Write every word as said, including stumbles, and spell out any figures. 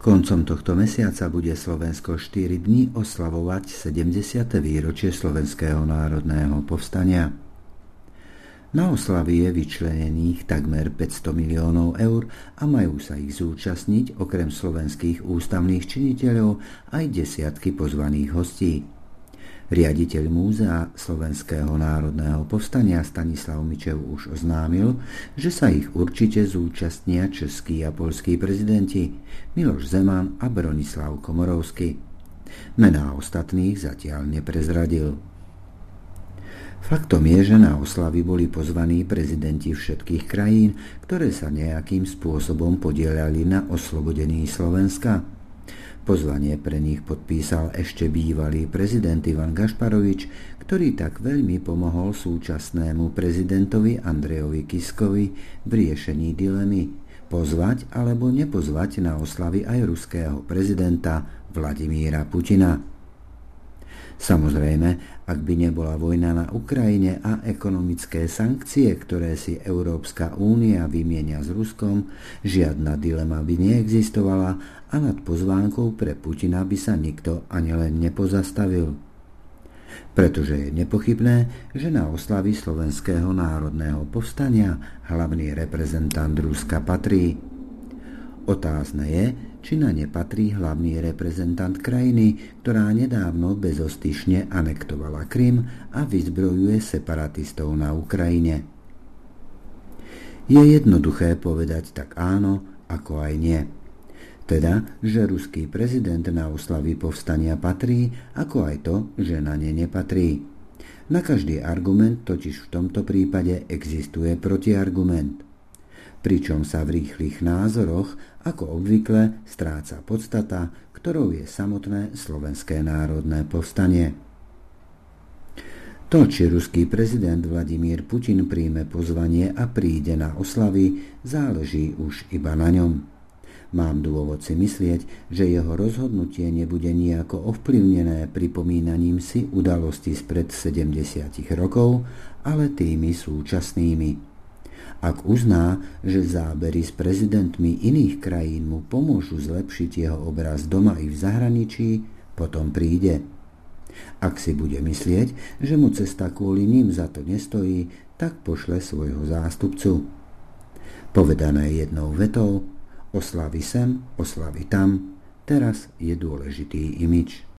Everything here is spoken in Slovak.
Koncom tohto mesiaca bude Slovensko štyri dni oslavovať sedemdesiate výročie Slovenského národného povstania. Na oslavy je vyčlenených takmer päťsto miliónov eur a majú sa ich zúčastniť okrem slovenských ústavných činiteľov aj desiatky pozvaných hostí. Riaditeľ Múzea Slovenského národného povstania Stanislav Mičev už oznámil, že sa ich určite zúčastnia českí a poľskí prezidenti Miloš Zeman a Bronislav Komorovský. Mená ostatných zatiaľ neprezradil. Faktom je, že na oslavy boli pozvaní prezidenti všetkých krajín, ktoré sa nejakým spôsobom podieľali na oslobodení Slovenska. Pozvanie pre nich podpísal ešte bývalý prezident Ivan Gašparovič, ktorý tak veľmi pomohol súčasnému prezidentovi Andrejovi Kiskovi v riešení dilemy pozvať alebo nepozvať na oslavy aj ruského prezidenta Vladimíra Putina. Samozrejme, ak by nebola vojna na Ukrajine a ekonomické sankcie, ktoré si Európska únia vymieňa s Ruskom, žiadna dilema by neexistovala a nad pozvánkou pre Putina by sa nikto ani len nepozastavil. Pretože je nepochybné, že na oslavy Slovenského národného povstania hlavný reprezentant Ruska patrí. Otázne je, či na ne patrí hlavný reprezentant krajiny, ktorá nedávno bezostyšne anektovala Krym a vyzbrojuje separatistov na Ukrajine. Je jednoduché povedať tak áno, ako aj nie. Teda, že ruský prezident na oslavy povstania patrí, ako aj to, že na ne nepatrí. Na každý argument totiž v tomto prípade existuje protiargument. Pričom sa v rýchlych názoroch, ako obvykle, stráca podstata, ktorou je samotné Slovenské národné povstanie. To, či ruský prezident Vladimír Putin príjme pozvanie a príde na oslavy, záleží už iba na ňom. Mám dôvod si myslieť, že jeho rozhodnutie nebude nijako ovplyvnené pripomínaním si udalosti spred sedemdesiat rokov, ale tými súčasnými. Ak uzná, že zábery s prezidentmi iných krajín mu pomôžu zlepšiť jeho obraz doma i v zahraničí, potom príde. Ak si bude myslieť, že mu cesta kvôli ním za to nestojí, tak pošle svojho zástupcu. Povedané jednou vetou, oslavy sem, oslavy tam, teraz je dôležitý imič.